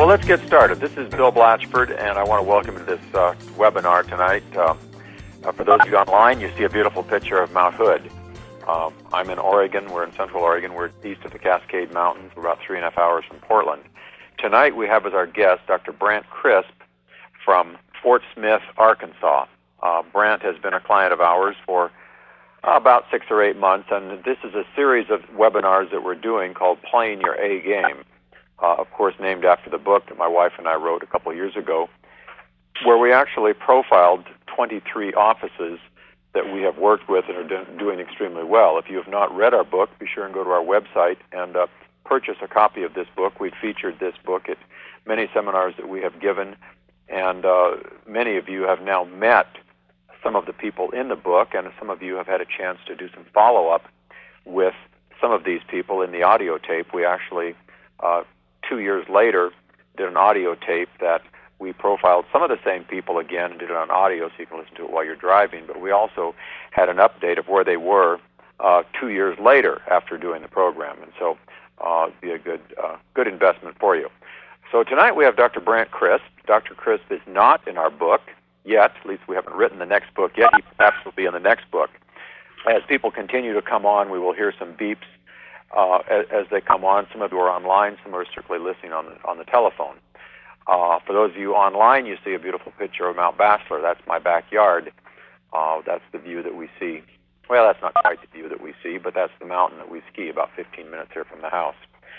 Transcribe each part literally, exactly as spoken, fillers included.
Well, let's get started. This is Bill Blatchford, and I want to welcome you to this uh, webinar tonight. Uh, uh, for those of you online, you see a beautiful picture of Mount Hood. Uh, I'm in Oregon. We're in Central Oregon. We're east of the Cascade Mountains. We're about three and a half hours from Portland. Tonight we have as our guest Doctor Brant Crisp from Fort Smith, Arkansas. Uh, Brant has been a client of ours for uh, about six or eight months, and this is a series of webinars that we're doing called Playing Your A Game. Uh, of course, named after the book that my wife and I wrote a couple of years ago, where we actually profiled twenty-three offices that we have worked with and are do- doing extremely well. If you have not read our book, be sure and go to our website and uh, purchase a copy of this book. We've featured this book at many seminars that we have given, and uh, many of you have now met some of the people in the book, and some of you have had a chance to do some follow-up with some of these people in the audio tape. We actually uh, Two years later, did an audio tape that we profiled some of the same people again and did it on audio so you can listen to it while you're driving. But we also had an update of where they were uh, two years later after doing the program. And so uh, it'd be a good, uh, good investment for you. So tonight we have Doctor Brant Crisp. Doctor Crisp is not in our book yet. At least we haven't written the next book yet. He perhaps will be in the next book. As people continue to come on, we will hear some beeps Uh, as, as they come on. Some of you are online, some are strictly listening on the, on the telephone. Uh, for those of you online, you see a beautiful picture of Mount Bachelor. That's my backyard. Uh, that's the view that we see. Well, that's not quite the view that we see, but that's the mountain that we ski about fifteen minutes here from the house.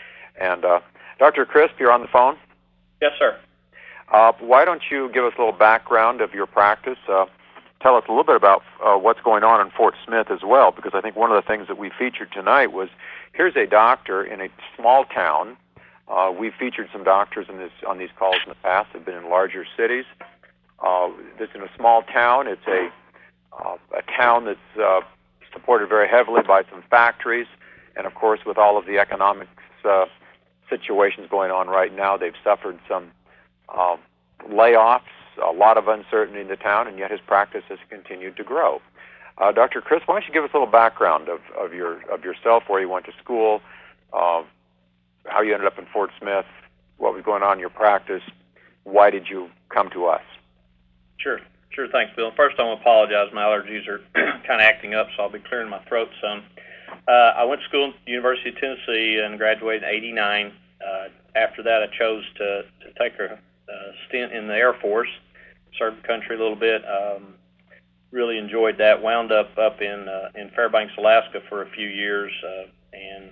And uh, Doctor Crisp, you're on the phone? Yes, sir. Uh, why don't you give us a little background of your practice? Uh, tell us a little bit about uh, what's going on in Fort Smith as well, because I think one of the things that we featured tonight was here's a doctor in a small town. Uh, we've featured some doctors in this, on these calls in the past. They've been in larger cities. Uh, this is in a small town. It's a, uh, a town that's uh, supported very heavily by some factories. And, of course, with all of the economic uh, situations going on right now, they've suffered some uh, layoffs, a lot of uncertainty in the town, and yet his practice has continued to grow. Uh, Doctor Crisp, why don't you give us a little background of, of your of yourself, where you went to school, uh, how you ended up in Fort Smith, what was going on in your practice, why did you come to us? Sure, sure. Thanks, Bill. First, I want to apologize. My allergies are kind of acting up, so I'll be clearing my throat some. Uh, I went to school at the University of Tennessee and graduated in eighty-nine. Uh, after that, I chose to, to take a uh, stint in the Air Force, served the country a little bit. Um, Really enjoyed that. Wound up up in uh, in Fairbanks, Alaska for a few years, uh, and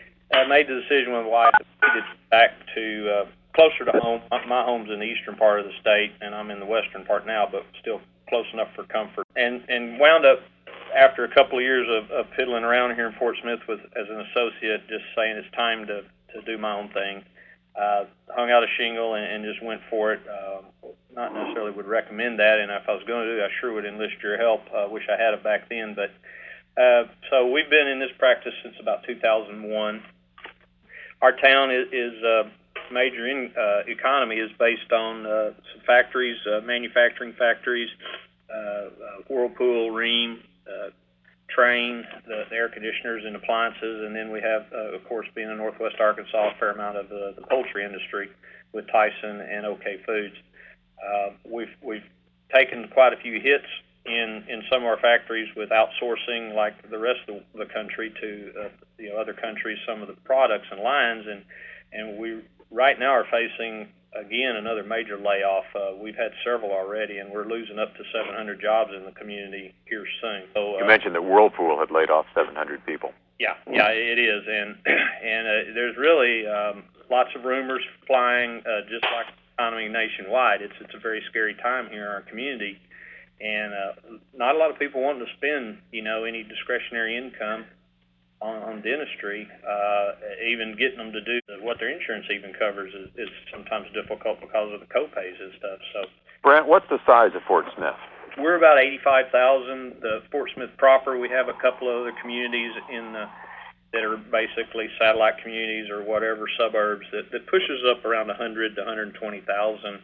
I made the decision with my wife to get back to uh, closer to home. My home's in the eastern part of the state, and I'm in the western part now, but still close enough for comfort. And and wound up after a couple of years of, of fiddling around here in Fort Smith with as an associate, just saying it's time to to do my own thing. Uh, hung out a shingle and, and just went for it. Uh, not necessarily would recommend that, and if I was going to do it, I sure would enlist your help. I uh, wish I had it back then. But uh, so we've been in this practice since about two thousand one. Our town is, is uh, major in, uh, economy is based on uh, some factories, uh, manufacturing factories, uh, uh, Whirlpool, Rheem, uh, Train, the, the air conditioners and appliances, and then we have, uh, of course, being in Northwest Arkansas, a fair amount of uh, the poultry industry with Tyson and OK Foods. Uh, we've we've taken quite a few hits in, in some of our factories with outsourcing, like the rest of the country, to uh, you know other countries, some of the products and lines, and and we right now are facing again another major layoff. Uh, we've had several already, and we're losing up to seven hundred jobs in the community here soon. So, uh, you mentioned that Whirlpool had laid off seven hundred people. Yeah, yeah, it is, and and uh, there's really um, lots of rumors flying, uh, just like the economy nationwide. It's it's a very scary time here in our community, and uh, not a lot of people wanting to spend, you know, any discretionary income on, on dentistry. Uh, even getting them to do what their insurance even covers is, is sometimes difficult because of the co-pays and stuff. So, Brant, what's the size of Fort Smith? We're about eighty-five thousand. The Fort Smith proper, we have a couple of other communities in the, that are basically satellite communities or whatever suburbs that, that pushes up around one hundred to one hundred twenty thousand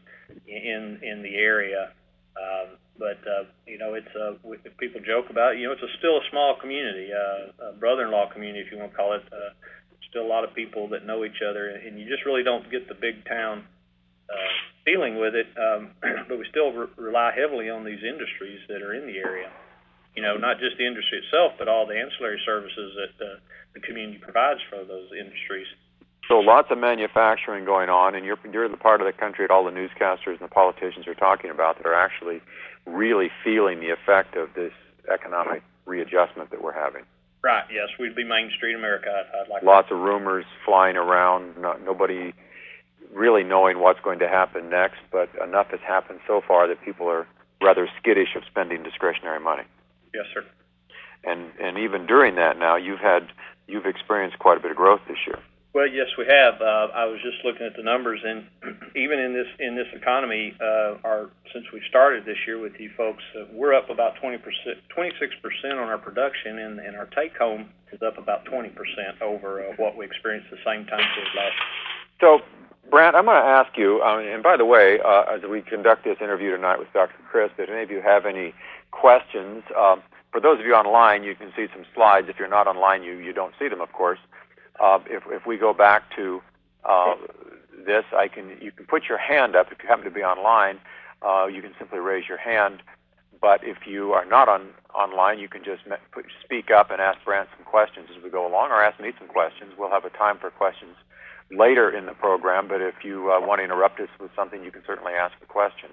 in in the area. Um, but uh, you know, it's uh, if people joke about it, you know, it's a, still a small community, uh, a brother-in-law community, if you want to call it. Uh, still a lot of people that know each other, and you just really don't get the big town uh, dealing with it, um, but we still re- rely heavily on these industries that are in the area. You know, not just the industry itself, but all the ancillary services that uh, the community provides for those industries. So lots of manufacturing going on, and you're, you're the part of the country that all the newscasters and the politicians are talking about that are actually really feeling the effect of this economic readjustment that we're having. Right, yes, we'd be Main Street America. I'd, I'd like Lots of rumors flying around, not, nobody really knowing what's going to happen next, but enough has happened so far that people are rather skittish of spending discretionary money. Yes, sir. And and even during that now, you've had you've experienced quite a bit of growth this year. Well, yes, we have. Uh, I was just looking at the numbers, and even in this in this economy, uh, our since we started this year with you folks, uh, we're up about twenty percent, twenty-six percent on our production, and, and our take home is up about twenty percent over uh, what we experienced the same time period last year. So, Brant, I'm going to ask you, um, and by the way, uh, as we conduct this interview tonight with Doctor Chris, if any of you have any questions, um, for those of you online, you can see some slides. If you're not online, you, you don't see them, of course. Uh, if, if we go back to uh, this, I can you can put your hand up if you happen to be online. Uh, you can simply raise your hand. But if you are not on online, you can just put, speak up and ask Brant some questions as we go along, or ask me some questions. We'll have a time for questions later in the program, but if you uh, want to interrupt us with something, you can certainly ask a question.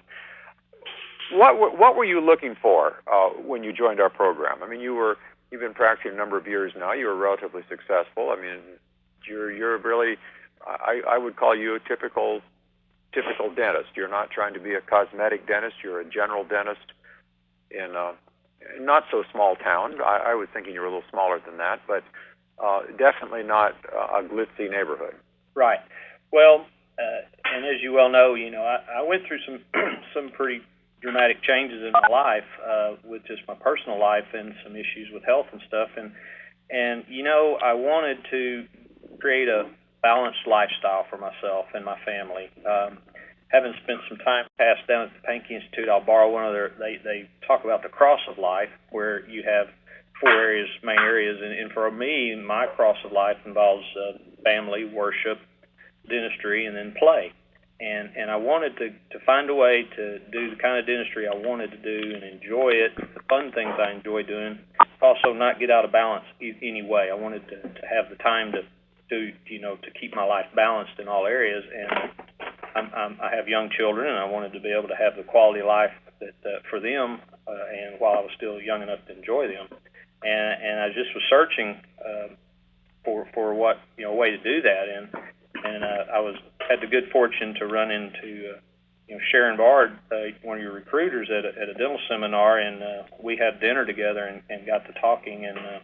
What were, what were you looking for uh, when you joined our program? I mean, you were you've been practicing a number of years now. You were relatively successful. I mean, you're you're really I, I would call you a typical typical dentist. You're not trying to be a cosmetic dentist. You're a general dentist in a not so small town. I, I was thinking you were a little smaller than that, but uh, definitely not uh, a glitzy neighborhood. Right. Well, uh, and as you well know, you know, I, I went through some some pretty dramatic changes in my life uh, with just my personal life and some issues with health and stuff, and and you know, I wanted to create a balanced lifestyle for myself and my family. Um, having spent some time passed down at the Pankey Institute, I'll borrow one of their. They they talk about the cross of life, where you have four areas, main areas, and, and for me, my cross of life involves uh, family, worship, dentistry, and then play. And and I wanted to, to find a way to do the kind of dentistry I wanted to do and enjoy it, the fun things I enjoy doing, also not get out of balance e- any way. I wanted to, to have the time to, to, you know, to keep my life balanced in all areas. And I'm, I'm, I have young children, and I wanted to be able to have the quality of life that uh, for them, uh, and while I was still young enough to enjoy them. And, and I just was searching uh, for for what, you know, a way to do that. And And uh, I was had the good fortune to run into uh, you know Sharon Bard, uh, one of your recruiters, at a, at a dental seminar, and uh, we had dinner together and, and got to talking. And uh,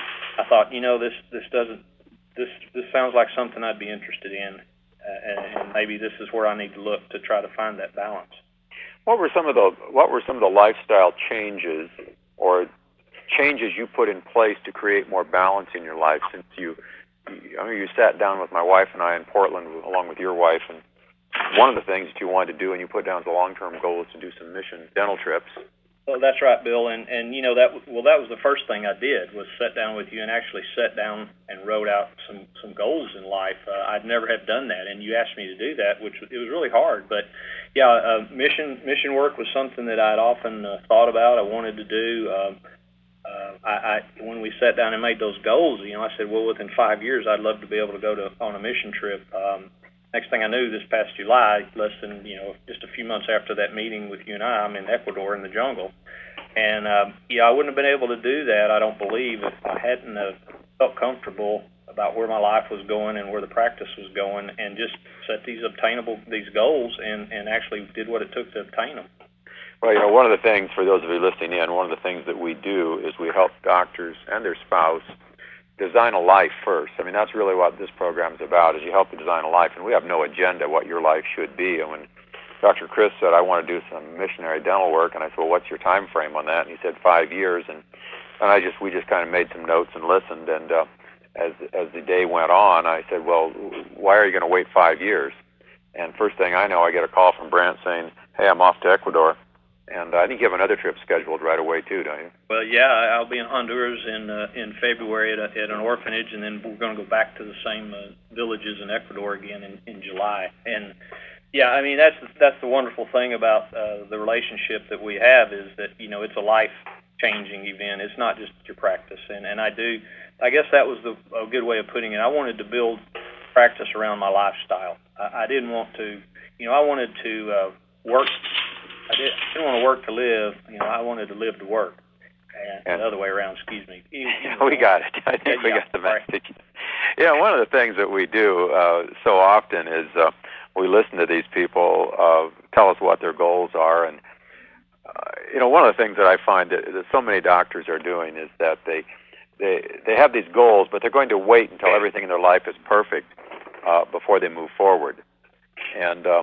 I thought, you know, this this doesn't this this sounds like something I'd be interested in, uh, and, and maybe this is where I need to look to try to find that balance. What were some of the what were some of the lifestyle changes or changes you put in place to create more balance in your life since you? I mean, you sat down with my wife and I in Portland, along with your wife, and one of the things that you wanted to do and you put down as a long-term goal is to do some mission dental trips. Well, that's right, Bill, and and you know that well that was the first thing I did was sit down with you and actually sat down and wrote out some some goals in life. Uh, I'd never have done that, and you asked me to do that, which it was really hard. But yeah, uh, mission mission work was something that I'd often uh, thought about. I wanted to do. Um, Uh, I, I, when we sat down and made those goals, you know, I said, well, within five years, I'd love to be able to go to on a mission trip. Um, next thing I knew, this past July, less than, you know, just a few months after that meeting with you and I, I'm in Ecuador in the jungle. And, um, yeah, I wouldn't have been able to do that, I don't believe, if I hadn't uh, felt comfortable about where my life was going and where the practice was going, and just set these obtainable, these goals, and, and actually did what it took to obtain them. Well, you know, one of the things, for those of you listening in, one of the things that we do is we help doctors and their spouse design a life first. I mean, that's really what this program is about, is you help to design a life, and we have no agenda what your life should be. And when Doctor Chris said, I want to do some missionary dental work, and I said, well, what's your time frame on that? And he said, five years. And, and I just we just kind of made some notes and listened, and uh, as, as the day went on, I said, well, why are you going to wait five years? And first thing I know, I get a call from Brant saying, hey, I'm off to Ecuador. And I think you have another trip scheduled right away, too, don't you? Well, yeah, I'll be in Honduras in uh, in February at, a, at an orphanage, and then we're going to go back to the same uh, villages in Ecuador again in, in July. And Yeah, I mean that's that's the wonderful thing about uh, the relationship that we have is that you know it's a life changing event. It's not just your practice, and and I do. I guess that was the, a good way of putting it. I wanted to build practice around my lifestyle. I, I didn't want to, you know, I wanted to uh, work. I, did, I didn't want to work to live. You know, I wanted to live to work. And, and the other way around. Excuse me. You, you know, we got it. I think yeah, we yeah, got the right. message. Yeah, one of the things that we do uh, so often is uh, we listen to these people uh, tell us what their goals are, and uh, you know, one of the things that I find that, that so many doctors are doing is that they they they have these goals, but they're going to wait until everything in their life is perfect uh, before they move forward. And uh,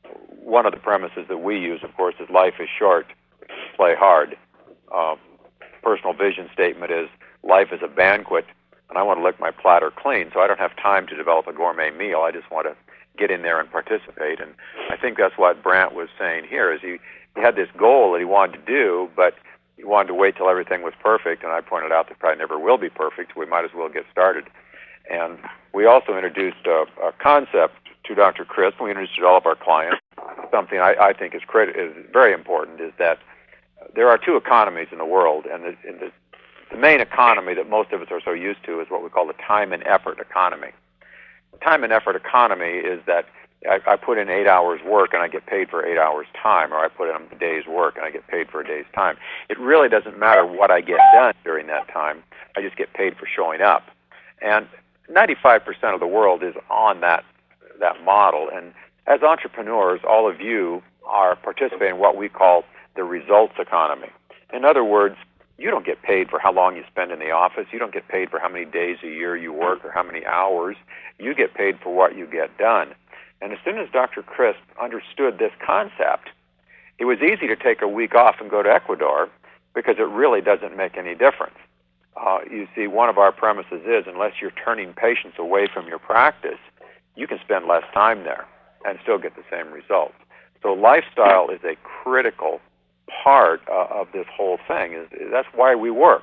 one of the premises that we use, of course, is life is short, play hard. Uh, personal vision statement is life is a banquet, and I want to lick my platter clean, so I don't have time to develop a gourmet meal. I just want to get in there and participate. And I think that's what Brant was saying here, is he, he had this goal that he wanted to do, but he wanted to wait till everything was perfect, and I pointed out that probably never will be perfect, so we might as well get started. And we also introduced a, a concept to Doctor Crisp. We introduced it to all of our clients. Something I, I think is, crit- is very important is that there are two economies in the world, and the, and the, the main economy that most of us are so used to is what we call the time and effort economy. The time and effort economy is that I, I put in eight hours work and I get paid for eight hours time, or I put in a day's work and I get paid for a day's time. It really doesn't matter what I get done during that time. I just get paid for showing up. And ninety-five percent of the world is on that that model. And as entrepreneurs, all of you are participating in what we call the results economy. In other words, you don't get paid for how long you spend in the office. You don't get paid for how many days a year you work or how many hours. You get paid for what you get done. And as soon as Doctor Crisp understood this concept, it was easy to take a week off and go to Ecuador because it really doesn't make any difference. Uh, you see, one of our premises is unless you're turning patients away from your practice, you can spend less time there and still get the same results. So lifestyle is a critical part uh, of this whole thing. Is, is that's why we work.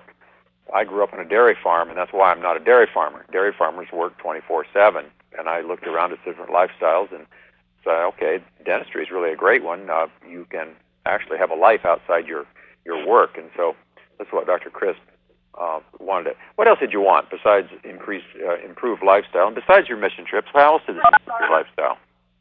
I grew up on a dairy farm, and that's why I'm not a dairy farmer. Dairy farmers work twenty-four seven, and I looked around at different lifestyles and said, okay, dentistry is really a great one. Uh, you can actually have a life outside your, your work, and so that's what Doctor Crisp uh, wanted. To, what else did you want besides increase, uh, improved lifestyle? And besides your mission trips, how else did it improve your lifestyle?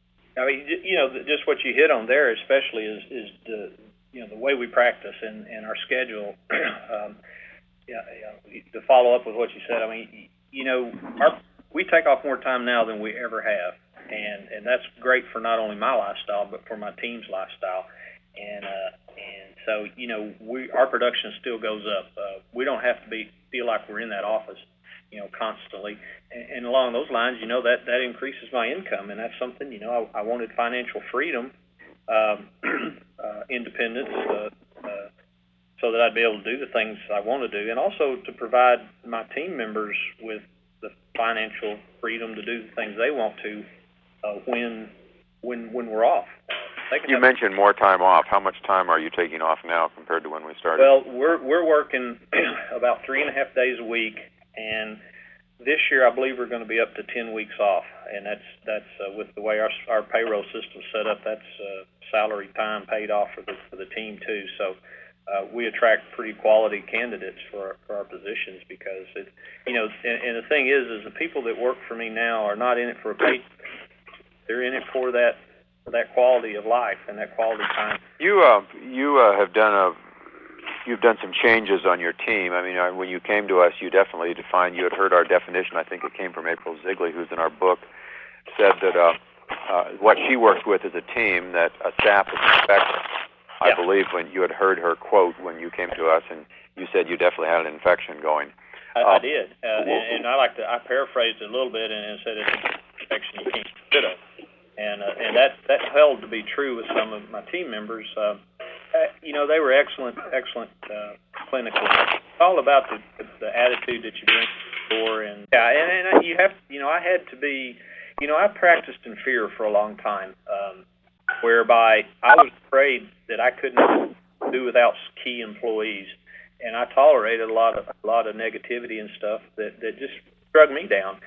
I mean, you know, just what you hit on there, especially is is the you know the way we practice and, and our schedule. um, yeah, yeah, to follow up with what you said, I mean, you know, our, we take off more time now than we ever have, and and that's great for not only my lifestyle but for my team's lifestyle. And uh, and so you know, we our production still goes up. Uh, we don't have to be feel like we're in that office, you know, constantly. And, and along those lines, you know, that, that increases my income, and that's something, you know, I, I wanted financial freedom, um, uh, independence, uh, uh, so that I'd be able to do the things I want to do, and also to provide my team members with the financial freedom to do the things they want to uh, when when when we're off. They can You have, mentioned more time off. How much time are you taking off now compared to when we started? Well, we're we're working about three and a half days a week, and this year I believe we're going to be up to ten weeks off, and that's that's uh, with the way our our payroll system's set up. That's uh, salary time paid off for the for the team too. So uh, we attract pretty quality candidates for our, for our positions because it, you know, and, and the thing is, is the people that work for me now are not in it for a pay. They're in it for that for that quality of life and that quality time. You uh, you uh, have done a you've done some changes on your team. I mean, uh, when you came to us, you definitely defined. You had heard our definition. I think it came from April Zigley, who's in our book, said that uh, uh, what she works with is a team that a staff is infected. I Yeah. believe when you had heard her quote when you came to us, and you said you definitely had an infection going. I, Uh, I did, uh, and, and I like to. I paraphrased it a little bit and said it's an infection you can't get rid of, and uh, and that that held to be true with some of my team members. Uh, uh, you know, they were excellent, excellent uh, clinically. It's all about the, the, the attitude that you bring for, and yeah, and, and you have, you know, I had to be, you know, I practiced in fear for a long time, um, whereby I was afraid that I couldn't do without key employees. And I tolerated a lot of a lot of negativity and stuff that, that just drug me down.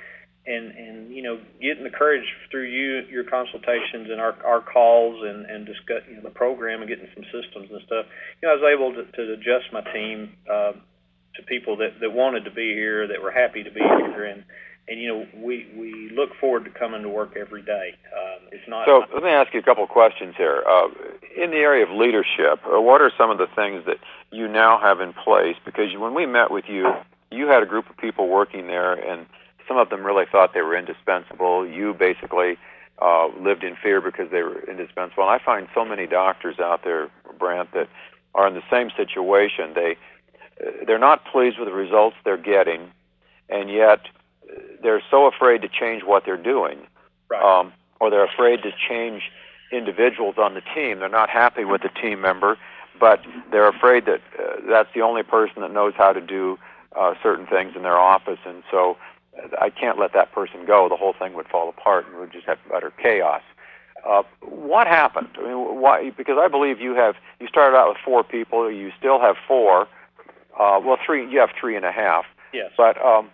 and and you know, getting the courage through you, your consultations and our our calls and and discuss, you know, the program and getting some systems and stuff. You know, I was able to, to adjust my team uh, to people that that wanted to be here, that were happy to be here, and and you know, we we look forward to coming to work every day. Um, it's not. So let me ask you a couple of questions here. Uh, in the area of leadership, uh, what are some of the things that you now have in place? Because when we met with you, you had a group of people working there, and some of them really thought they were indispensable. You basically uh, lived in fear because they were indispensable. And I find so many doctors out there, Brant, that are in the same situation. They, they're not pleased with the results they're getting, and yet they're so afraid to change what they're doing. Right. Um, or they're afraid to change individuals on the team. They're not happy with the team member, but they're afraid that uh, that's the only person that knows how to do uh, certain things in their office, and so I can't let that person go. The whole thing would fall apart, and we'd just have utter chaos. Uh, what happened? I mean, why? Because I believe you have. You started out with four people. You still have four. Uh, well, three. You have three and a half. Yes. But um,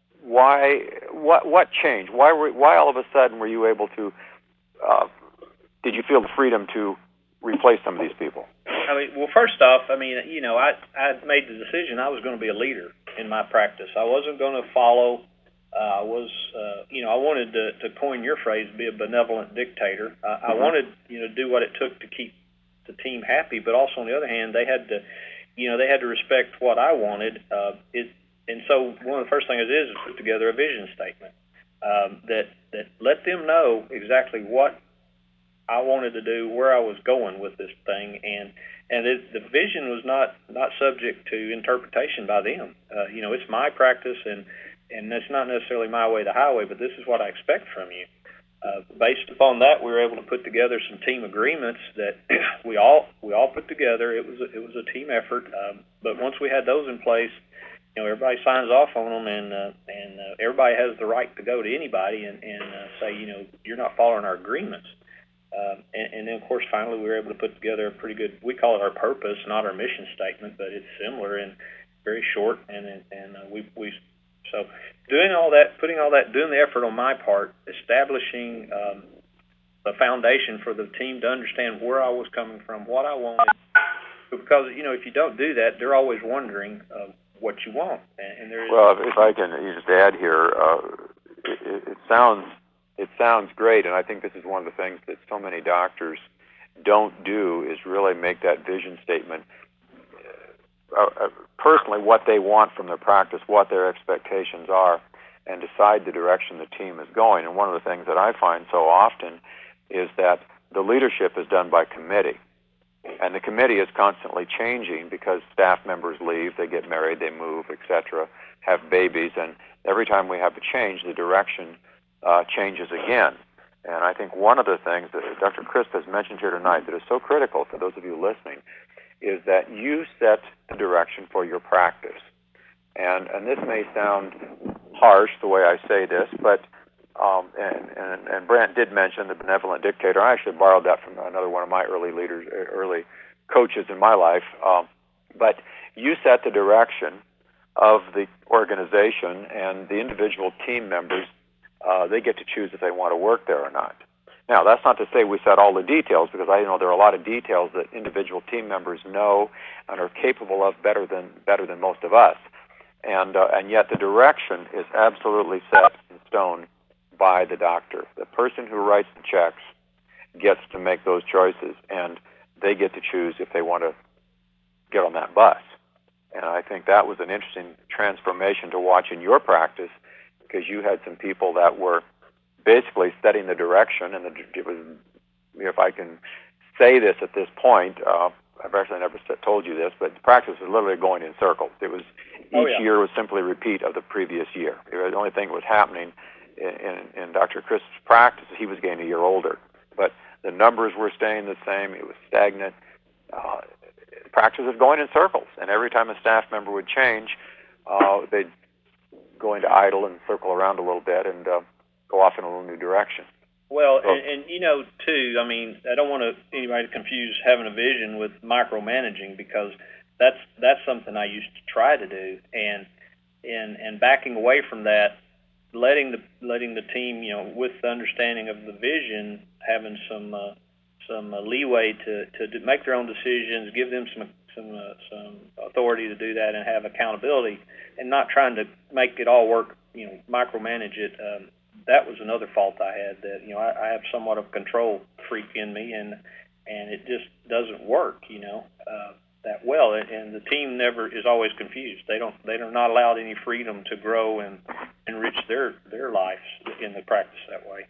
why? What? What changed? Why? Were, why all of a sudden were you able to? Uh, did you feel the freedom to replace some of these people? I mean, well, first off, I mean, you know, I I made the decision I was going to be a leader in my practice. I wasn't going to follow. I uh, was, uh, you know, I wanted to, to coin your phrase, be a benevolent dictator. Uh, mm-hmm. I wanted, you know, do what it took to keep the team happy, but also on the other hand, they had to, you know, they had to respect what I wanted. Uh, it, and so one of the first things I did is put together a vision statement um, that that let them know exactly what I wanted to do, where I was going with this thing, and and it, the vision was not not subject to interpretation by them. Uh, you know, it's my practice, and and that's not necessarily my way, the highway, but this is what I expect from you. Uh, based upon that, we were able to put together some team agreements that we all we all put together. It was a, it was a team effort, um, but once we had those in place, you know, everybody signs off on them, and uh, and uh, everybody has the right to go to anybody and and uh, say, you know, you're not following our agreements. Um, and, and then, of course, finally, we were able to put together a pretty good. We call it our purpose, not our mission statement, but it's similar and very short. And and uh, we we. So doing all that, putting all that, doing the effort on my part, establishing um, the foundation for the team to understand where I was coming from, what I wanted. Because, you know, if you don't do that, they're always wondering uh, what you want. And, and there's well, if I can just add here, uh, it, it sounds it sounds great, and I think this is one of the things that so many doctors don't do is really make that vision statement. Uh, uh, personally, what they want from their practice, what their expectations are, and decide the direction the team is going. And one of the things that I find so often is that the leadership is done by committee. And the committee is constantly changing because staff members leave, they get married, they move, et cetera, have babies, and every time we have a change, the direction uh, changes again. And I think one of the things that Doctor Crisp has mentioned here tonight that is so critical for those of you listening is that you set the direction for your practice. And and this may sound harsh the way I say this, but um, and, and and Brant did mention the benevolent dictator. I actually borrowed that from another one of my early leaders, early coaches in my life. Um, but you set the direction of the organization, and the individual team members, uh, they get to choose if they want to work there or not. Now, that's not to say we set all the details, because I know there are a lot of details that individual team members know and are capable of better than better than most of us. And uh, and yet the direction is absolutely set in stone by the doctor. The person who writes the checks gets to make those choices, and they get to choose if they want to get on that bus. And I think that was an interesting transformation to watch in your practice, because you had some people that were basically setting the direction, and the, it was, if I can say this at this point, uh, I've actually never told you this, but the practice was literally going in circles. It was each oh, yeah. year was simply a repeat of the previous year. It was the only thing that was happening in, in, in Doctor Crisp's practice. He was getting a year older, but the numbers were staying the same. It was stagnant. Uh, the practice was going in circles, and every time a staff member would change, uh, they'd go into idle and circle around a little bit and uh, go off in a little new direction. Well, so, and, and you know, too, I mean, I don't want to, anybody to confuse having a vision with micromanaging, because that's that's something I used to try to do, and and and backing away from that, letting the letting the team, you know, with the understanding of the vision, having some uh, some uh, leeway to, to make their own decisions, give them some some uh, some authority to do that, and have accountability, and not trying to make it all work, you know, micromanage it. Um, that was another fault I had. That you know, I, I have somewhat of a control freak in me, and and it just doesn't work, you know, uh, that well. And the team never is always confused. They don't they're not allowed any freedom to grow and enrich their their lives in the practice that way.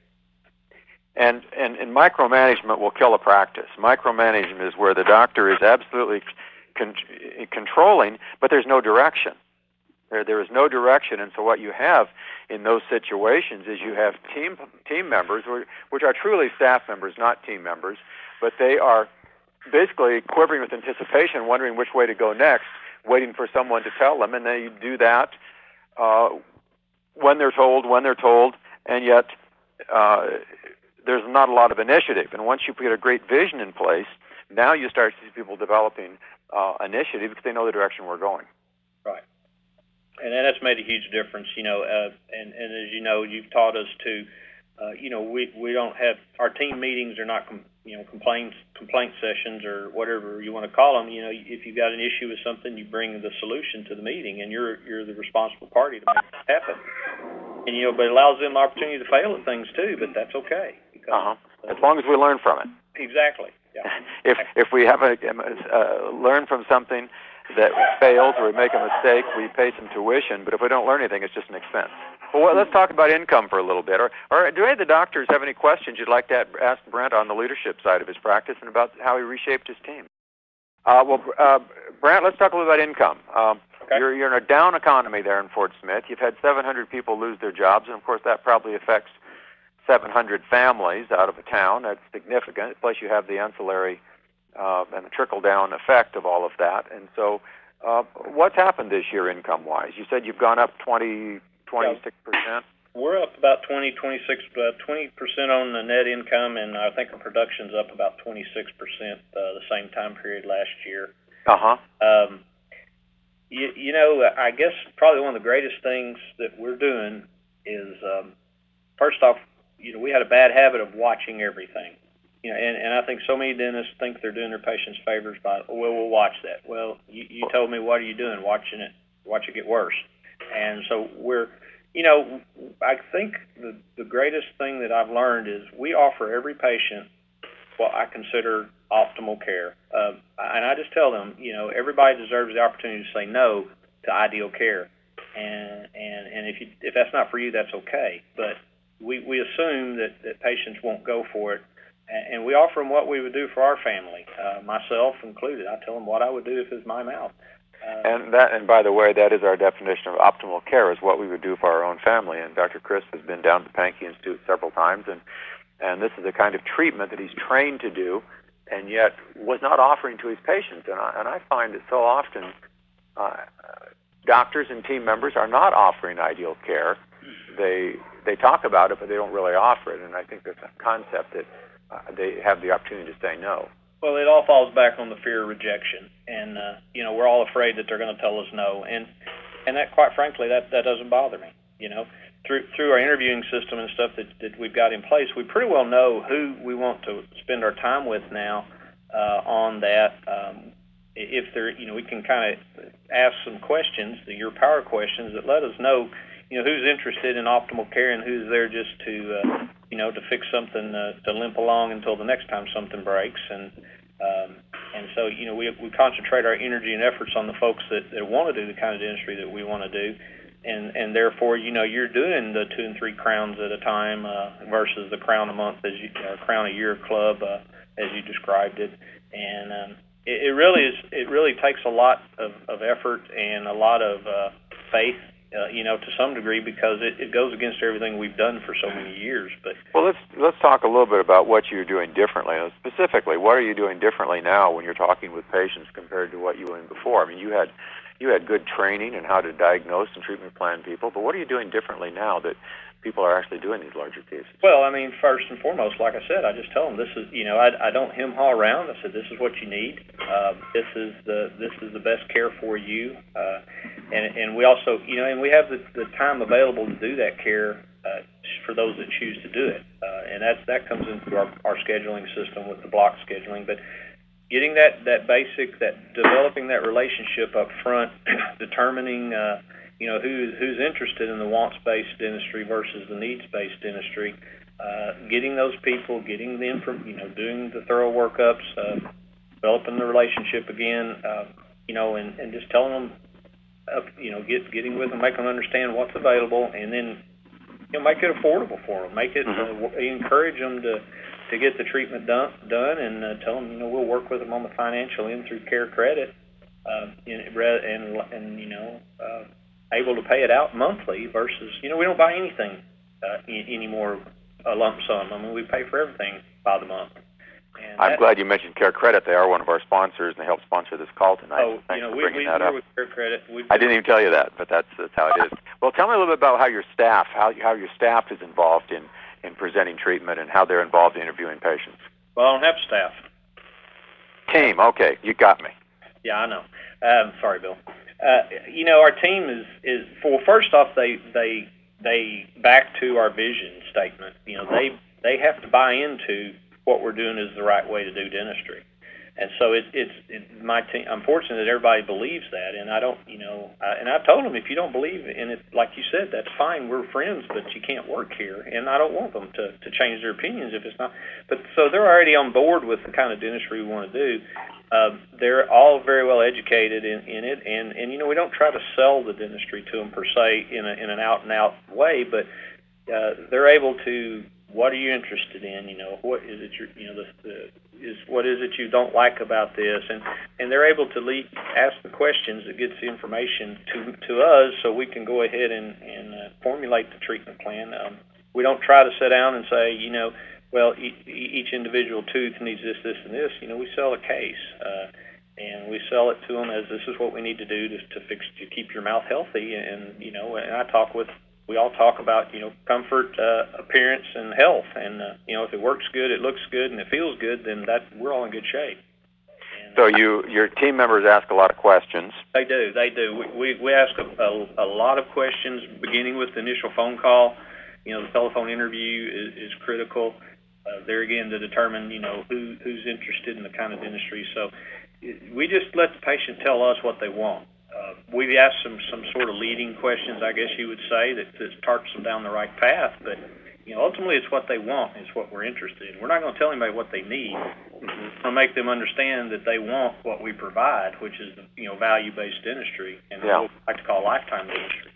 And, and and micromanagement will kill a practice. Micromanagement is where the doctor is absolutely con- controlling, but there's no direction. There there is no direction, and so what you have in those situations is you have team team members, which are truly staff members, not team members, but they are basically quivering with anticipation, wondering which way to go next, waiting for someone to tell them, and they do that uh, when they're told, when they're told, and yet uh, there's not a lot of initiative. And once you put a great vision in place, now you start to see people developing uh, initiative because they know the direction we're going. Right. And that's made a huge difference, you know, uh, and, and as you know, you've taught us to, uh, you know, we, we don't have, our team meetings are not, com, you know, complaints, complaint sessions or whatever you want to call them. You know, if you've got an issue with something, you bring the solution to the meeting, and you're you're the responsible party to make it happen. And, you know, but it allows them the opportunity to fail at things too, but that's okay. Because, uh-huh. As long as we learn from it. Exactly. Yeah. if if we have a, uh, learn from something that fails or we make a mistake, we pay some tuition, but if we don't learn anything, it's just an expense. Well, let's talk about income for a little bit. Or, or do any of the doctors have any questions you'd like to ask Brent on the leadership side of his practice and about how he reshaped his team? Uh, well, uh, Brent, let's talk a little about income. Um, okay. You're, you're in a down economy there in Fort Smith. You've had seven hundred people lose their jobs, and of course that probably affects seven hundred families out of a town. That's significant. Plus you have the ancillary uh, and the trickle-down effect of all of that. And so uh, what's happened this year income-wise? You said you've gone up twenty, twenty-six percent? We're up about twenty, twenty-six, uh, twenty percent on the net income, and I think our production's up about twenty-six percent uh, the same time period last year. Uh-huh. Um, you, you know, I guess probably one of the greatest things that we're doing is, um, first off, you know, we had a bad habit of watching everything. You know, and, and I think so many dentists think they're doing their patients favors by, oh, well, we'll watch that. Well, you, you told me, what are you doing? Watching it, watch it get worse. And so we're, you know, I think the, the greatest thing that I've learned is we offer every patient what I consider optimal care. Uh, and I just tell them, you know, everybody deserves the opportunity to say no to ideal care. And and, and if you if that's not for you, that's okay. But we, we assume that, that patients won't go for it. And we offer them what we would do for our family, uh, myself included. I tell them what I would do if it was my mouth. Uh, and that, and by the way, that is our definition of optimal care, is what we would do for our own family. And Doctor Chris has been down to the Pankey Institute several times, and and this is the kind of treatment that he's trained to do, and yet was not offering to his patients. And I, and I find that so often uh, doctors and team members are not offering ideal care. They they talk about it, but they don't really offer it. And I think there's a concept that Uh, they have the opportunity to say no. Well, it all falls back on the fear of rejection, and uh, you know, we're all afraid that they're going to tell us no, and and that, quite frankly, that, that doesn't bother me. You know, through through our interviewing system and stuff that, that we've got in place, we pretty well know who we want to spend our time with now uh, on that. Um, if there, you know, we can kind of ask some questions, the your power questions, that let us know, you know, who's interested in optimal care and who's there just to, uh, you know, to fix something, uh, to limp along until the next time something breaks. And um, and so, you know, we we concentrate our energy and efforts on the folks that, that want to do the kind of dentistry that we want to do. And, and therefore, you know, you're doing the two and three crowns at a time uh, versus the crown a month, as you, or crown a year club, uh, as you described it. And um, it, it really is, it really takes a lot of, of effort and a lot of uh, faith. Uh, you know, to some degree, because it, it goes against everything we've done for so many years. But well, let's let's talk a little bit about what you're doing differently. And specifically, what are you doing differently now when you're talking with patients compared to what you were doing before? I mean, you had you had good training in how to diagnose and treatment plan people, but what are you doing differently now that people are actually doing these larger cases? Well, I mean, first and foremost, like I said, I just tell them this is, you know, I, I don't hem haw around. I said this is what you need. Uh, this is the this is the best care for you, uh, and and we also, you know, and we have the, the time available to do that care uh, for those that choose to do it, uh, and that that comes into our, our scheduling system with the block scheduling, but. Getting that, that basic, that developing that relationship up front, determining, uh, you know, who, who's interested in the wants-based dentistry versus the needs-based dentistry, uh, getting those people, getting the info, you know, doing the thorough workups, uh, developing the relationship again, uh, you know, and, and just telling them, uh, you know, get, getting with them, make them understand what's available, and then, you know, make it affordable for them, make it, mm-hmm. uh, encourage them to, to get the treatment done, done and uh, tell them, you know, we'll work with them on the financial end through Care Credit, uh, and, and, and, you know, uh, able to pay it out monthly versus, you know, we don't buy anything uh, anymore a lump sum. I mean, we pay for everything by the month. And I'm that, glad you mentioned Care Credit. They are one of our sponsors, and they help sponsor this call tonight. Oh, Thanks you know, for we, bringing we, that we're up. with Care Credit. We've I didn't even tell you that, but that's, that's how it is. Well, tell me a little bit about how your staff, how, how your staff is involved in in presenting treatment and how they're involved in interviewing patients. Well, I don't have staff. Team, okay, you got me. Yeah, I know. Um, sorry, Bill. Uh, you know, our team is is well. First off, they they they back to our vision statement. You know, they they have to buy into what we're doing is the right way to do dentistry. And so it, it's it, my team. I'm fortunate that everybody believes that, and I don't, you know, I, and I've told them if you don't believe in it, like you said, that's fine. We're friends, but you can't work here, and I don't want them to, to change their opinions if it's not. But so they're already on board with the kind of dentistry we want to do. Uh, they're all very well educated in, in it, and, and you know, we don't try to sell the dentistry to them per se in a, in an out and out way, but uh, they're able to. What are you interested in? You know, what is it? Your, you know, the, the is what is it you don't like about this? And and they're able to lead, ask the questions that gets the information to to us, so we can go ahead and and uh, formulate the treatment plan. Um, we don't try to sit down and say, you know, well, e- each individual tooth needs this, this, and this. You know, we sell a case, uh, and we sell it to them as this is what we need to do to to fix to keep your mouth healthy. And you know, and I talk with. We all talk about, you know, comfort, uh, appearance, and health. And, uh, you know, if it works good, it looks good, and it feels good, then that we're all in good shape. And, so you, your team members ask a lot of questions. They do. They do. We we, we ask a, a, a lot of questions, beginning with the initial phone call. You know, the telephone interview is, is critical. Uh, there again to determine, you know, who who's interested in the kind of dentistry. So we just let the patient tell us what they want. Uh, we've asked some, some sort of leading questions, I guess you would say, that, that starts them down the right path. But, you know, ultimately it's what they want. It's what we're interested in. We're not going to tell anybody what they need. We're going to make them understand that they want what we provide, which is, you know, value-based dentistry, and yeah. what we like to call lifetime dentistry.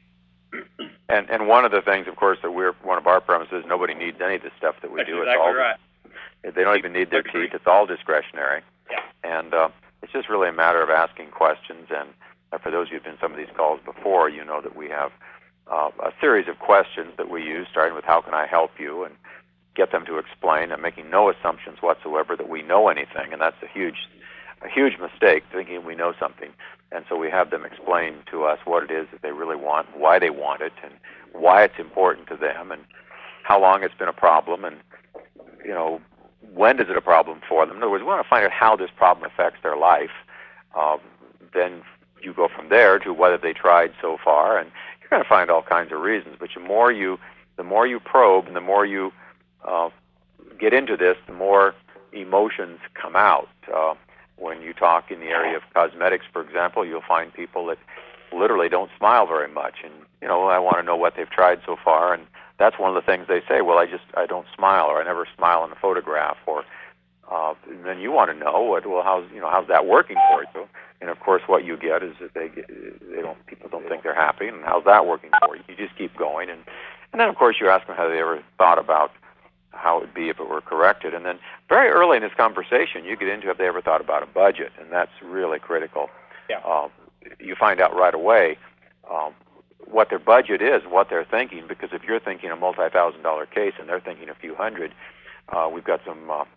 And and one of the things, of course, that we're one of our premises, nobody needs any of the stuff that we That's do. Exactly it's all, right. They don't even need their teeth. It's all discretionary. Yeah. And uh, it's just really a matter of asking questions. And uh, for those of you who've been some of these calls before, you know that we have uh, a series of questions that we use, starting with how can I help you, and get them to explain, and making no assumptions whatsoever that we know anything. And that's a huge, a huge mistake, thinking we know something. And so we have them explain to us what it is that they really want, why they want it, and why it's important to them, and how long it's been a problem, and, you know, when is it a problem for them. In other words, we want to find out how this problem affects their life. Um, then you go from there to whether they tried so far, and you're going to find all kinds of reasons. But the more you, the more you probe, and the more you uh, get into this, the more emotions come out. Uh, When you talk in the area of cosmetics, for example, you'll find people that literally don't smile very much. And, you know, I want to know what they've tried so far. And that's one of the things they say, well, I just, I don't smile, or I never smile in a photograph. Or uh, and then you want to know, what, well, how's, you know, how's that working for you? And, of course, what you get is that they, get, they don't, people don't think they're happy. And how's that working for you? You just keep going. And, and then, of course, you ask them, have they ever thought about how it would be if it were corrected. And then very early in this conversation, you get into have they ever thought about a budget, and that's really critical. Yeah. Uh, you find out right away um, what their budget is, what they're thinking, because if you're thinking a multi-thousand dollar case and they're thinking a few hundred, uh, we've got some, uh,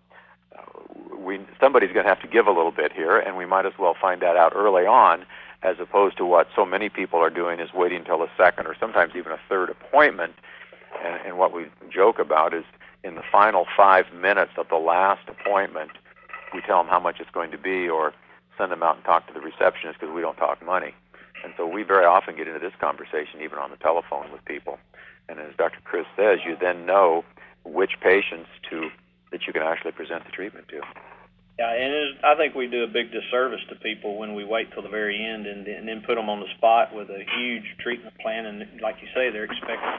we somebody's going to have to give a little bit here, and we might as well find that out early on, as opposed to what so many people are doing is waiting until a second or sometimes even a third appointment. and, and what we joke about is in the final five minutes of the last appointment, we tell them how much it's going to be or send them out and talk to the receptionist because we don't talk money. And so we very often get into this conversation even on the telephone with people. And as Doctor Chris says, you then know which patients to that you can actually present the treatment to. Yeah, and it is, I think we do a big disservice to people when we wait till the very end and, and then put them on the spot with a huge treatment plan. And like you say, they're expecting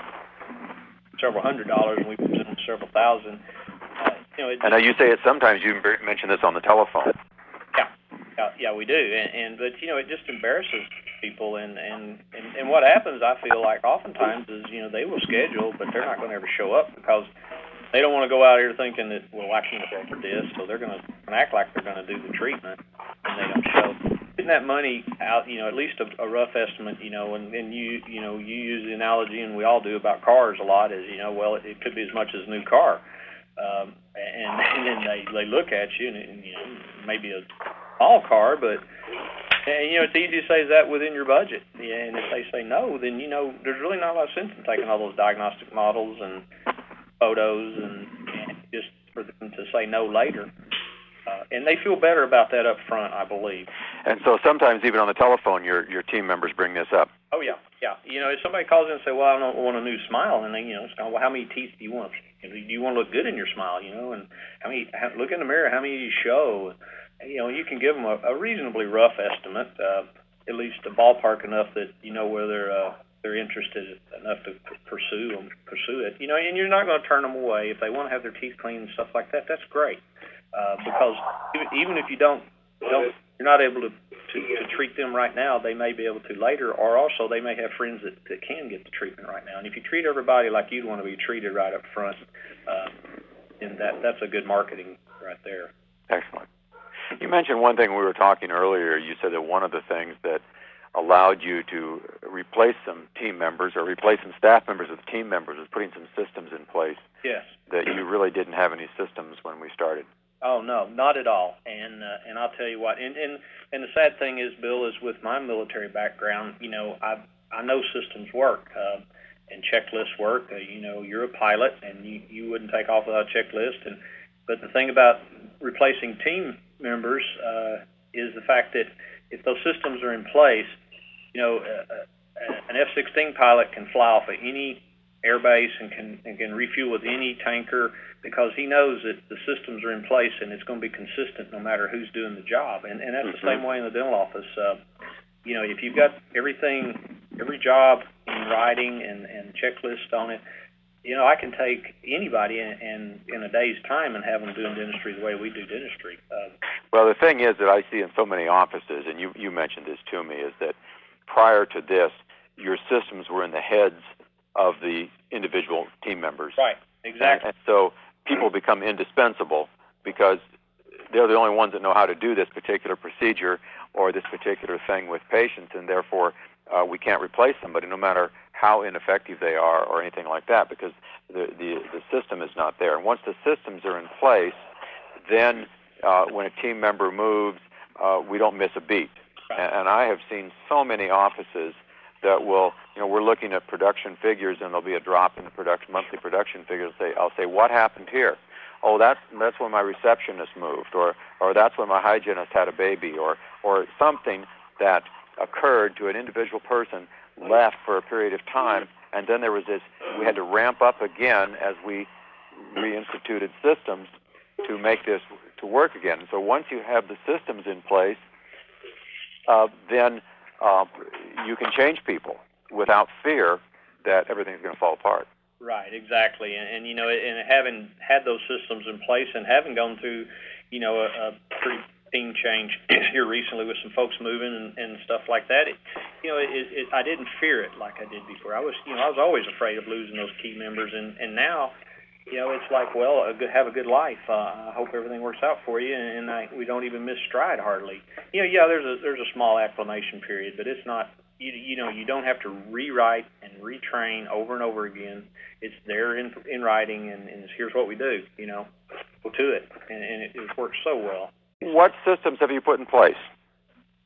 several hundred dollars, and we present them several thousand. Uh, you know, it, I know you say it sometimes. You mention this on the telephone. Yeah, yeah, yeah, we do. And, and but you know, it just embarrasses people. And, and and and what happens, I feel like, oftentimes is you know they will schedule, but they're not going to ever show up because they don't want to go out here thinking that, well, I can't afford this, so they're going to act like they're going to do the treatment, and they don't show. Getting that money out, you know, at least a, a rough estimate, you know, and, and you, you know, you use the analogy, and we all do about cars a lot, is, you know, well, it, it could be as much as a new car, um, and, and then they, they look at you, and, and you know, maybe a small car, but and, you know, it's easy to say, is that within your budget? Yeah, and if they say no, then, you know, there's really not a lot of sense in taking all those diagnostic models and photos and, and just for them to say no later. Uh, and they feel better about that up front, I believe. And so sometimes even on the telephone, your your team members bring this up. Oh, yeah, yeah. You know, if somebody calls in and say, well, I don't want a new smile, and then, you know, it's kind of, well, how many teeth do you want? You know, do you want to look good in your smile, you know, and how many, how, look in the mirror, how many do you show? And, you know, you can give them a, a reasonably rough estimate, uh, at least a ballpark enough that you know whether uh, they're interested enough to pursue them, pursue it. You know, and you're not going to turn them away. If they want to have their teeth cleaned and stuff like that, that's great. Uh, because even, even if you don't, don't, you're not able to, to, to treat them right now, they may be able to later, or also they may have friends that, that can get the treatment right now. And if you treat everybody like you'd want to be treated right up front, uh, then that, that's a good marketing right there. Excellent. You mentioned one thing when we were talking earlier. You said that one of the things that allowed you to replace some team members or replace some staff members with team members was putting some systems in place. Yes. That you really didn't have any systems when we started. Oh, no, not at all. And uh, and I'll tell you what, and, and and the sad thing is, Bill, is with my military background, you know, I I know systems work uh, and checklists work. Uh, you know, you're a pilot, and you, you wouldn't take off without a checklist. And but the thing about replacing team members uh, is the fact that if those systems are in place, you know, uh, an F sixteen pilot can fly off of any airbase and can and can refuel with any tanker because he knows that the systems are in place and it's going to be consistent no matter who's doing the job. And and that's mm-hmm. the same way in the dental office. Uh, you know, if you've got everything, every job in writing and, and checklist on it, you know, I can take anybody in, in, in a day's time and have them doing dentistry the way we do dentistry. Uh, well, the thing is that I see in so many offices, and you, you mentioned this to me, is that prior to this, your systems were in the heads of the individual team members. Right, exactly. And, and so people become indispensable because they're the only ones that know how to do this particular procedure or this particular thing with patients, and therefore uh, we can't replace somebody no matter how ineffective they are or anything like that because the, the, the system is not there. And once the systems are in place, then uh, when a team member moves, uh, we don't miss a beat. Right. And, and I have seen so many offices that will, you know, we're looking at production figures and there'll be a drop in the production, monthly production figures. Say, I'll say, what happened here? Oh, that's that's when my receptionist moved, or or that's when my hygienist had a baby, or or something that occurred to an individual person, left for a period of time, and then there was this, we had to ramp up again as we reinstituted systems to make this to work again. And so once you have the systems in place, uh, then uh, you can change people without fear that everything's going to fall apart. Right, exactly. And, and, you know, and having had those systems in place and having gone through, you know, a, a pretty team change here recently with some folks moving and, and stuff like that, it, you know, it, it, I didn't fear it like I did before. I was, you know, I was always afraid of losing those key members, and, and now, you know, it's like, well, a good, have a good life. Uh, I hope everything works out for you, and I, we don't even miss stride hardly. You know, yeah, there's a there's a small acclimation period, but it's not. You, you know, you don't have to rewrite and retrain over and over again. It's there in in writing, and, and here's what we do. You know, go to it, and, and it, it works so well. What systems have you put in place?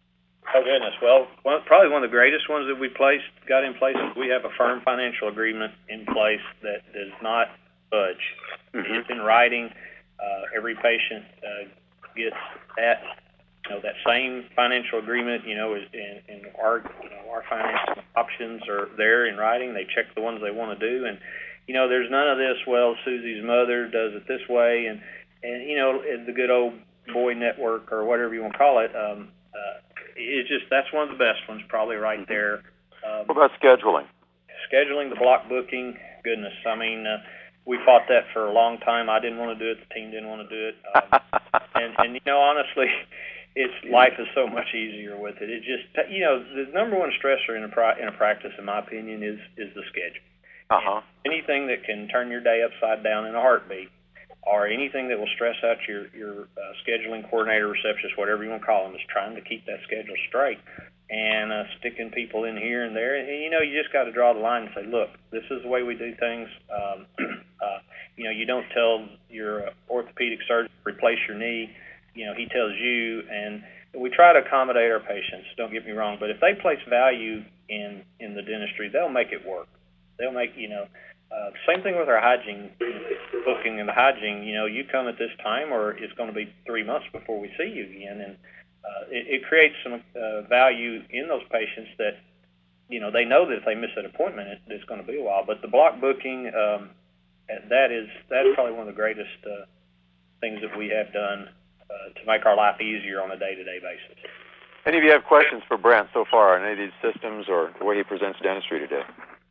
Oh, goodness. Well, one, probably one of the greatest ones that we placed, got in place is we have a firm financial agreement in place that does not budge. Mm-hmm. It's in writing. Uh, every patient uh, gets that, you know, that same financial agreement, you know, in, in our, you know, our financial options are there in writing. They check the ones they want to do. And, you know, there's none of this, well, Susie's mother does it this way. And, and you know, the good old boy network or whatever you want to call it, um, uh, it's just, that's one of the best ones probably right there. Um, what about scheduling? Scheduling, the block booking, goodness, I mean, uh, we fought that for a long time. I didn't want to do it. The team didn't want to do it. Um, and, and, you know, honestly, it's life is so much easier with it. It just, you know, the number one stressor in a, pri- in a practice, in my opinion, is, is the schedule. Uh-huh. Anything that can turn your day upside down in a heartbeat, or anything that will stress out your, your uh, scheduling coordinator, receptionist, whatever you want to call them, is trying to keep that schedule straight and uh, sticking people in here and there. And, you know, you just got to draw the line and say, look, this is the way we do things. Um, uh, you know, you don't tell your orthopedic surgeon to replace your knee. You know, he tells you, and we try to accommodate our patients, don't get me wrong, but if they place value in, in the dentistry, they'll make it work. They'll make, you know, Uh, same thing with our hygiene, you know, booking and the hygiene. You know, you come at this time, or it's going to be three months before we see you again, and uh, it, it creates some uh, value in those patients that, you know, they know that if they miss an appointment, it, it's going to be a while. But the block booking, um, that is that's probably one of the greatest uh, things that we have done uh, to make our life easier on a day-to-day basis. Any of you have questions for Brent so far on any of these systems or the way he presents dentistry today?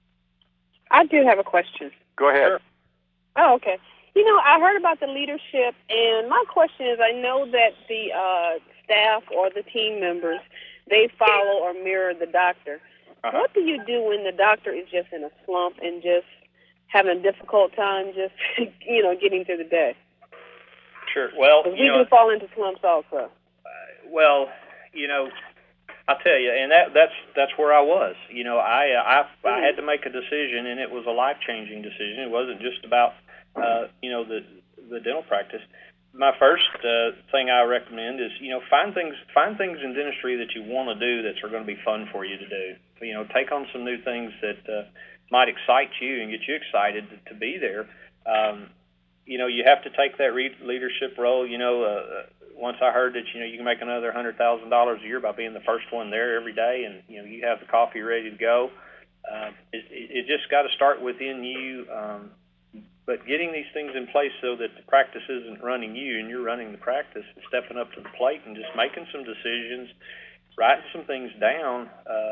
I do have a question. Go ahead. Sure. Oh, okay. You know, I heard about the leadership, and my question is, I know that the uh, staff or the team members, they follow or mirror the doctor. Uh-huh. What do you do when the doctor is just in a slump and just having a difficult time just, you know, getting through the day? Sure. Well, we you know, do fall into slumps also. Uh, well, you know, I'll tell you, and that, that's that's where I was. You know, I I, I had to make a decision, and it was a life-changing decision. It wasn't just about, uh, you know, the the dental practice. My first uh, thing I recommend is, you know, find things find things in dentistry that you want to do that are going to be fun for you to do. You know, take on some new things that uh, might excite you and get you excited to, to be there. Um, you know, you have to take that re- leadership role. You know, uh, once I heard that, you know, you can make another one hundred thousand dollars a year by being the first one there every day, and, you know, you have the coffee ready to go. Uh, it, it just got to start within you. Um, but getting these things in place so that the practice isn't running you and you're running the practice, and stepping up to the plate and just making some decisions, writing some things down, uh,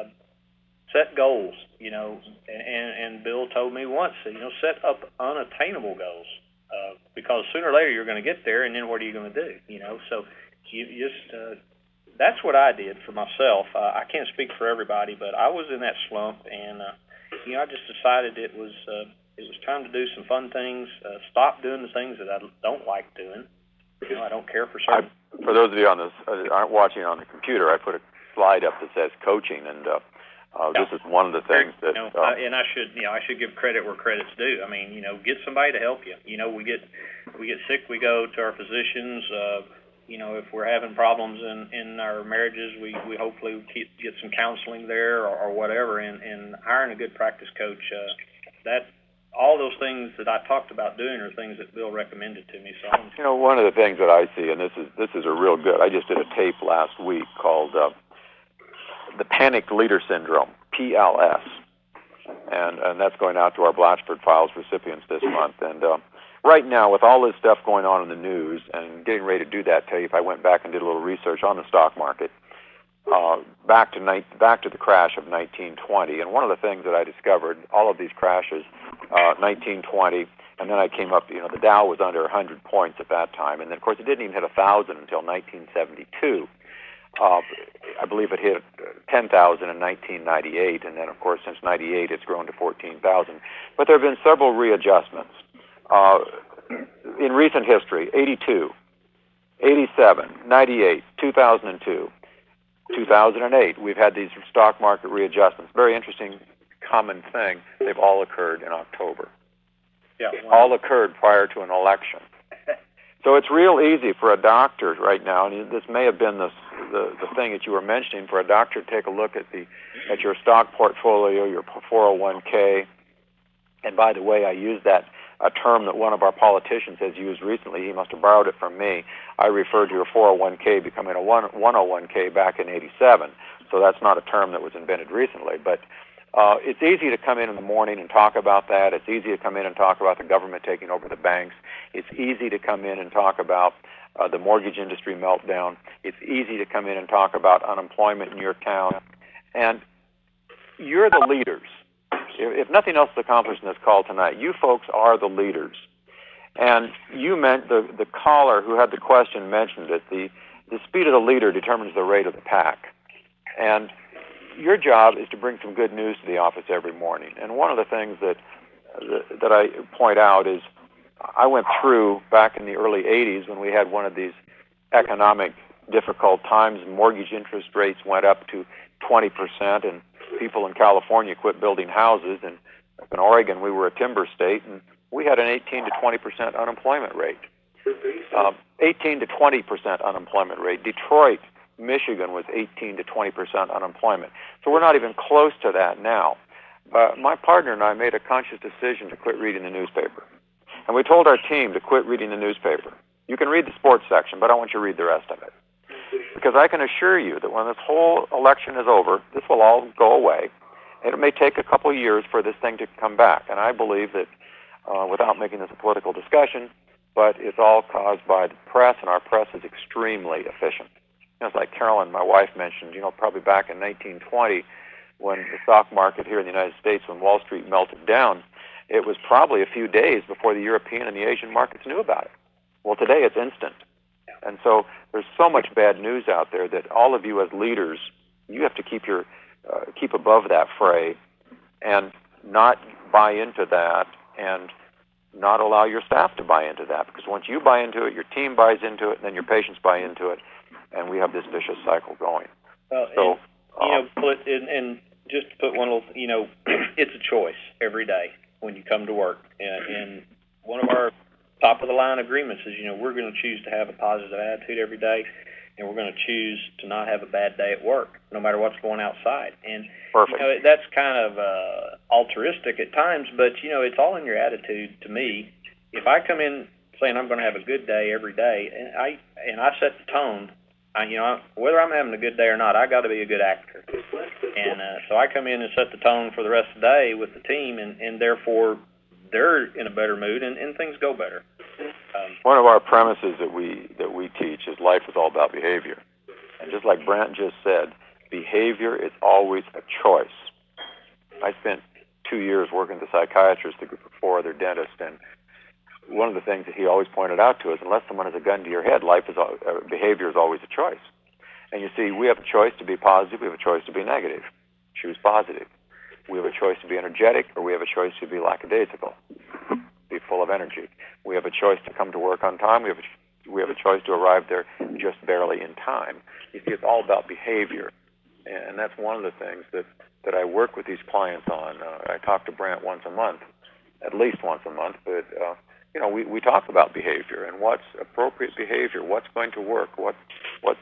set goals, you know, and, and Bill told me once, you know, set up unattainable goals. Uh, because sooner or later you're going to get there, and then what are you going to do? You know, so you just uh, that's what I did for myself. Uh, I can't speak for everybody, but I was in that slump, and uh, you know, I just decided it was uh, it was time to do some fun things. Uh, stop doing the things that I don't like doing. You know, I don't care for certain. I, for those of you on this uh, aren't watching on the computer, I put a slide up that says coaching, and uh, Uh, yeah. This is one of the things that, you know, uh, uh, and I should, you know, I should give credit where credit's due. I mean, you know, get somebody to help you. You know, we get, we get sick, we go to our physicians. Uh, you know, if we're having problems in, in our marriages, we, we hopefully keep, get some counseling there or, or whatever. And, and hiring a good practice coach, uh, that all those things that I talked about doing are things that Bill recommended to me. So, I'm, you know, one of the things that I see, and this is this is a real good. I just did a tape last week called. Uh, The Panicked Leader Syndrome, P L S, and and that's going out to our Blatchford Files recipients this month. And uh, right now, with all this stuff going on in the news, and getting ready to do that, tell you if I went back and did a little research on the stock market, uh, back to ni- back to the crash of nineteen twenty. And one of the things that I discovered, all of these crashes, uh, nineteen twenty, and then I came up, you know, the Dow was under one hundred points at that time, and then of course it didn't even hit one thousand until nineteen seventy-two. Uh, I believe it hit ten thousand in nineteen ninety-eight, and then, of course, since ninety-eight, it's grown to fourteen thousand. But there have been several readjustments. Uh, in recent history, eighty-two, eighty-seven, ninety-eight, two thousand two, two thousand eight, we've had these stock market readjustments. Very interesting, common thing. They've all occurred in October. Yeah, wow. All occurred prior to an election. So it's real easy for a doctor right now, and this may have been the, the the thing that you were mentioning, for a doctor to take a look at the at your stock portfolio, your four oh one k. And by the way, I use that a term that one of our politicians has used recently. He must have borrowed it from me. I referred to your four oh one k becoming a one oh one k back in eighty-seven. So that's not a term that was invented recently. But uh, it's easy to come in in the morning and talk about that. It's easy to come in and talk about the government taking over the banks. It's easy to come in and talk about uh, the mortgage industry meltdown. It's easy to come in and talk about unemployment in your town. And you're the leaders. If nothing else is accomplished in this call tonight, you folks are the leaders. And you meant the, the caller who had the question mentioned it, the, the speed of the leader determines the rate of the pack. And your job is to bring some good news to the office every morning. And one of the things that, that, that I point out is I went through back in the early eighties when we had one of these economic difficult times, mortgage interest rates went up to twenty percent, and people in California quit building houses. And in Oregon, we were a timber state, and we had an eighteen to twenty percent unemployment rate. Um, eighteen to twenty percent unemployment rate. Detroit, Michigan was eighteen to twenty percent unemployment. So we're not even close to that now. Uh, my partner and I made a conscious decision to quit reading the newspaper. And we told our team to quit reading the newspaper. You can read the sports section, but I want you to read the rest of it. Because I can assure you that when this whole election is over, this will all go away. And it may take a couple of years for this thing to come back. And I believe that, uh, without making this a political discussion, but it's all caused by the press, and our press is extremely efficient. You know, it's like Carolyn, my wife, mentioned, you know, probably back in nineteen twenty, when the stock market here in the United States, when Wall Street melted down, it was probably a few days before the European and the Asian markets knew about it. Well, today it's instant. And so there's so much bad news out there that all of you as leaders, you have to keep your uh, keep above that fray and not buy into that, and not allow your staff to buy into that. Because once you buy into it, your team buys into it, and then your patients buy into it, and we have this vicious cycle going. Well, so, and, you know, put, and, and just to put one little, you know, it's a choice every day when you come to work. And, and one of our top-of-the-line agreements is, you know, we're going to choose to have a positive attitude every day, and we're going to choose to not have a bad day at work, no matter what's going outside. And Perfect. You know, that's kind of uh, altruistic at times, but, you know, it's all in your attitude to me. If I come in saying I'm going to have a good day every day, and I and I set the tone, I, you know, whether I'm having a good day or not, I got to be a good actor. And uh, so I come in and set the tone for the rest of the day with the team, and, and therefore they're in a better mood, and, and things go better. Um, One of our premises that we that we teach is life is all about behavior. And just like Brant just said, behavior is always a choice. I spent two years working with a psychiatrist, the group of four other dentists, and one of the things that he always pointed out to us, unless someone has a gun to your head, life is uh, behavior is always a choice. And you see, we have a choice to be positive, we have a choice to be negative. Choose positive. We have a choice to be energetic, or we have a choice to be lackadaisical, be full of energy. We have a choice to come to work on time. We have a, we have a choice to arrive there just barely in time. You see, it's all about behavior. And that's one of the things that, that I work with these clients on. Uh, I talk to Brant once a month, at least once a month, but uh, you know, we, we talk about behavior and what's appropriate behavior, what's going to work, what what's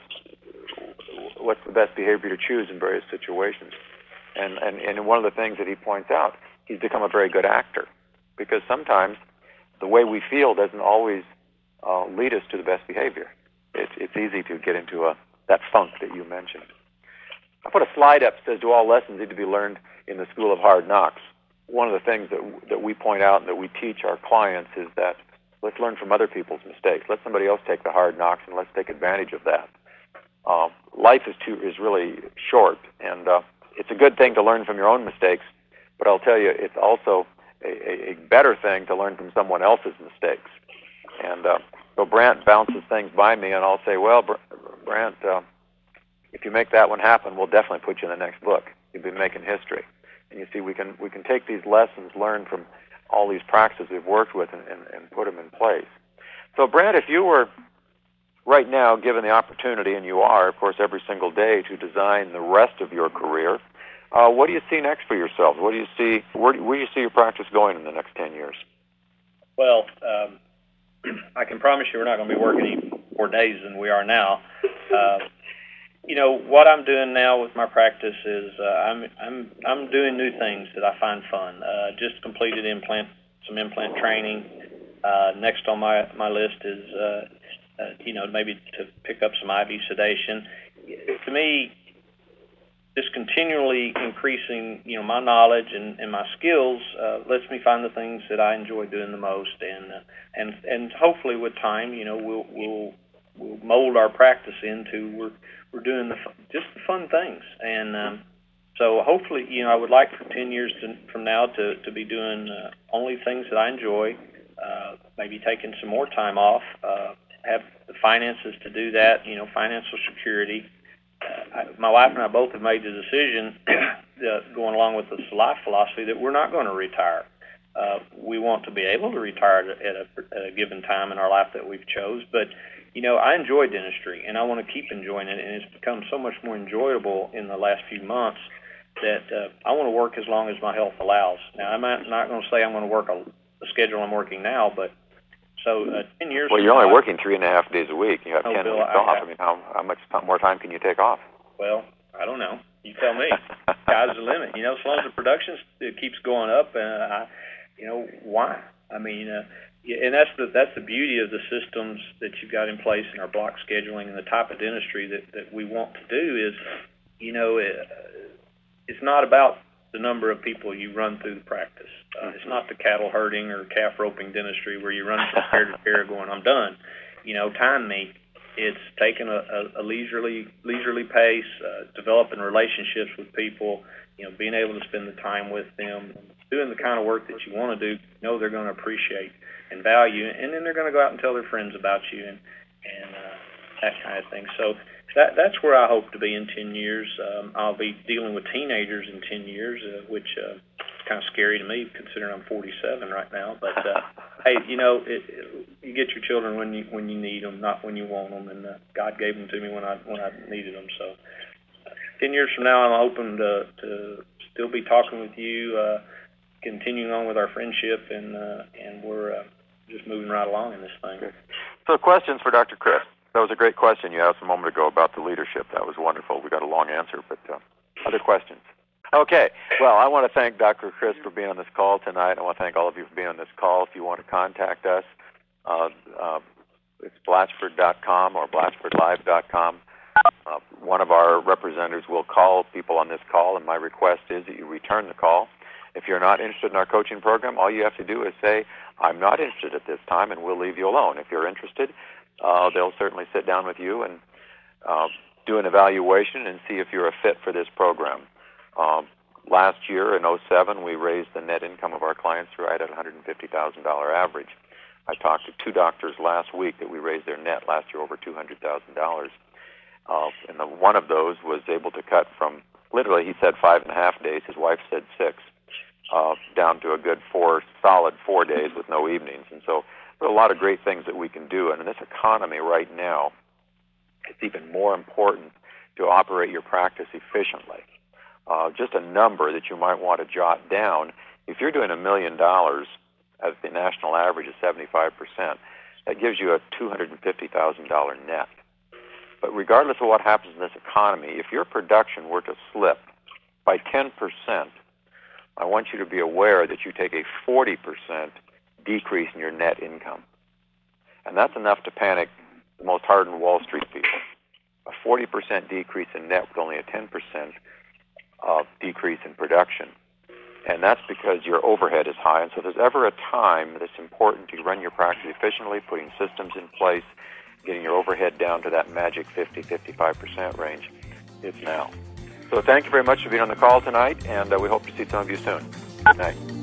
what's the best behavior to choose in various situations. And, and and one of the things that he points out, he's become a very good actor, because sometimes the way we feel doesn't always uh, lead us to the best behavior. It's it's easy to get into a that funk that you mentioned. I put a slide up that says, do all lessons need to be learned in the School of Hard Knocks? One of the things that that we point out and that we teach our clients is that let's learn from other people's mistakes. Let somebody else take the hard knocks, and let's take advantage of that. Uh, life is too is really short, and uh, it's a good thing to learn from your own mistakes, but I'll tell you, it's also a, a better thing to learn from someone else's mistakes. And uh, so Brant bounces things by me, and I'll say, well, Brant, uh, if you make that one happen, we'll definitely put you in the next book. You'll be making history. And you see, we can we can take these lessons learned from all these practices we've worked with and, and, and put them in place. So, Brant, if you were right now given the opportunity, and you are, of course, every single day, to design the rest of your career, uh, what do you see next for yourselves? What do you see? Where do, where do you see your practice going in the next ten years? Well, um, I can promise you we're not going to be working any more days than we are now. Uh, you know, what I'm doing now with my practice is uh, I'm I'm I'm doing new things that I find fun. Uh, just completed implant some implant training. Uh, next on my my list is uh, uh, you know maybe to pick up some I V sedation. To me, just continually increasing, you know, my knowledge and, and my skills uh, lets me find the things that I enjoy doing the most, and uh, and and hopefully with time, you know, we'll we'll we'll mold our practice into we're we're doing the just the fun things, and um, so hopefully, you know, I would like for ten years to, from now to to be doing uh, only things that I enjoy, uh, maybe taking some more time off, uh, have the finances to do that, you know, financial security. Uh, I, my wife and I both have made the decision, uh, going along with this life philosophy, that we're not going to retire. Uh, we want to be able to retire at a, at a given time in our life that we've chose. But, you know, I enjoy dentistry, and I want to keep enjoying it, and it's become so much more enjoyable in the last few months that uh, I want to work as long as my health allows. Now, I'm not, not going to say I'm going to work a, the schedule I'm working now, but So uh, ten years. Well, you're only now, working three and a half days a week. You have oh, ten Bill, weeks I, off. I, I mean, how how much time, more time can you take off? Well, I don't know. You tell me. Sky's the limit. You know, as long as the production it keeps going up, and uh, I, you know, why? I mean, uh, and that's the that's the beauty of the systems that you've got in place in our block scheduling and the type of dentistry that that we want to do is, you know, it, it's not about the number of people you run through the practice. Uh, it's not the cattle herding or calf roping dentistry where you run from pair to pair going, I'm done. You know, time me. It's taking a, a, a leisurely leisurely pace, uh, developing relationships with people, you know, being able to spend the time with them, doing the kind of work that you want to do, know they're going to appreciate and value, and then they're going to go out and tell their friends about you and, and uh, that kind of thing. So that that's where I hope to be in ten years. Um, I'll be dealing with teenagers in ten years, uh, which uh, is kind of scary to me considering I'm forty-seven right now. But uh, hey, you know, it, it, you get your children when you when you need them, not when you want them. And uh, God gave them to me when I when I needed them. So uh, ten years from now, I'm open to to still be talking with you, uh, continuing on with our friendship, and uh, and we're uh, just moving right along in this thing. Okay. So questions for Doctor Chris. That was a great question you asked a moment ago about the leadership. That was wonderful. We got a long answer, but uh, other questions? Okay. Well, I want to thank Doctor Chris for being on this call tonight. I want to thank all of you for being on this call. If you want to contact us, uh, uh, it's blatchford dot com or blatchford live dot com. Uh, one of our representatives will call people on this call, and my request is that you return the call. If you're not interested in our coaching program, all you have to do is say, I'm not interested at this time, and we'll leave you alone. If you're interested, Uh, they'll certainly sit down with you and uh, do an evaluation and see if you're a fit for this program. Um, last year in oh seven, we raised the net income of our clients right at one hundred fifty thousand dollars average. I talked to two doctors last week that we raised their net last year over two hundred thousand dollars. Uh, and the, one of those was able to cut from, literally he said five and a half days, his wife said six, uh, down to a good four, solid four days with no evenings. And so there are a lot of great things that we can do, and in this economy right now, it's even more important to operate your practice efficiently. Uh, just a number that you might want to jot down. If you're doing a million dollars as the national average is seventy-five percent, that gives you a two hundred fifty thousand dollars net. But regardless of what happens in this economy, if your production were to slip by ten percent, I want you to be aware that you take a forty percent decrease in your net income. And that's enough to panic the most hardened Wall Street people. A forty percent decrease in net with only a ten percent uh, decrease in production. And that's because your overhead is high. And so if there's ever a time that's important to run your practice efficiently, putting systems in place, getting your overhead down to that magic fifty, fifty-five percent range, it's now. So thank you very much for being on the call tonight, and uh, we hope to see some of you soon. Good night.